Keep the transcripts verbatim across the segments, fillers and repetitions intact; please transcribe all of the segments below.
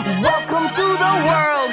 Welcome to the world.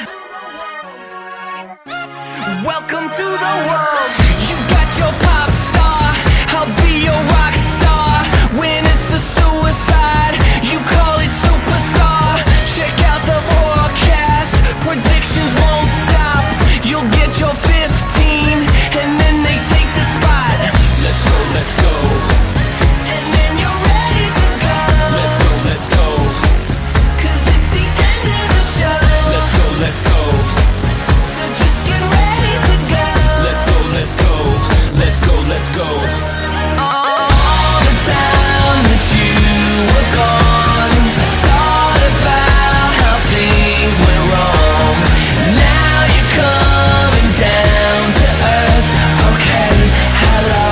Welcome to the world. You got your pop star, I'll be your rock star. When it's a suicide, you call it superstar. Check out the forecast, predictions won't stop. You'll get your fifteen, and then they take the spot. Let's go, let's go. And then you're ready to go. Let's go, let's go. Cause it's the end of the show. Let's go, let's go. So just get ready to go. Let's go, let's go. Let's go, let's go. All the time that you were gone, I thought about how things went wrong. Now you're coming down to earth. Okay, hello.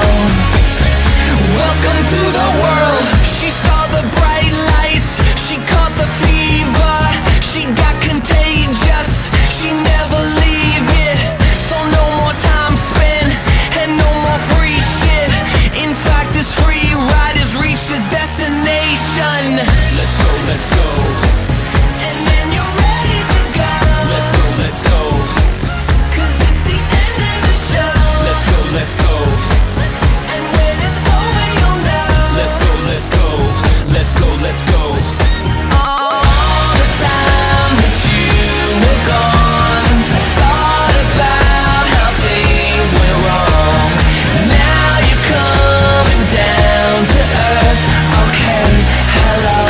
Welcome to the world. She saw the bright lights, she caught the fever, she got contagious, she never leave it. So no more time spent, and no more free shit. In fact, this free ride has reached its destination. Let's go, let's go. And then you're ready to go. Let's go, let's go. Cause it's the end of the show. Let's go, let's go. And when it's over, you'll know. Let's go, let's go. Let's go, let's go. All the time that you were gone, I thought about how things went wrong. Now you're coming down to earth. Okay, hello.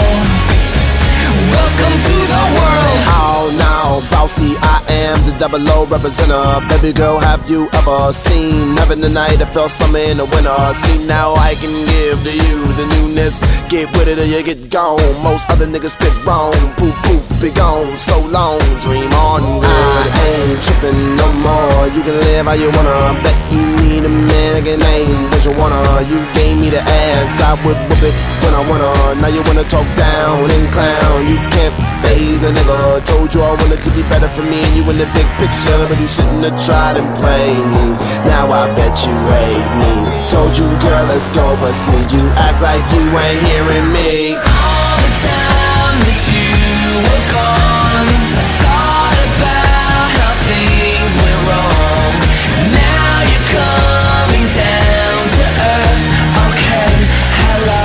Welcome to the world. Oh no, bossy, I am the double O representative. Baby girl, have you ever seen heaven tonight? I felt summer in the winter. See, now I can give to you the newness. Get with it or you get gone. Most other niggas spit wrong. Poof, poof, be gone. So long, dream on. I ain't tripping no more. You can live how you wanna. Bet you need a man like a name. What you wanna? You gave me the ass. I would whip it when I wanna. Now you wanna talk down and clown. You can't phase a nigga. Told you I wanted to be better for me and you in the big picture, but you shouldn't have tried and played me. Now I bet you hate me. Told you, girl, let's go, but see, you act like you ain't hearing me. All the time that you were gone, I thought about how things went wrong. Now you're coming down to earth. Okay, hello.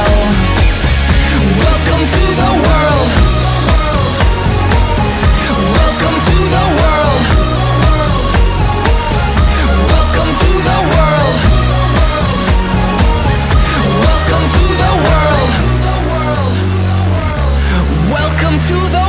Welcome to the world. Welcome to the world. Welcome to the world. Welcome to the world. Welcome to the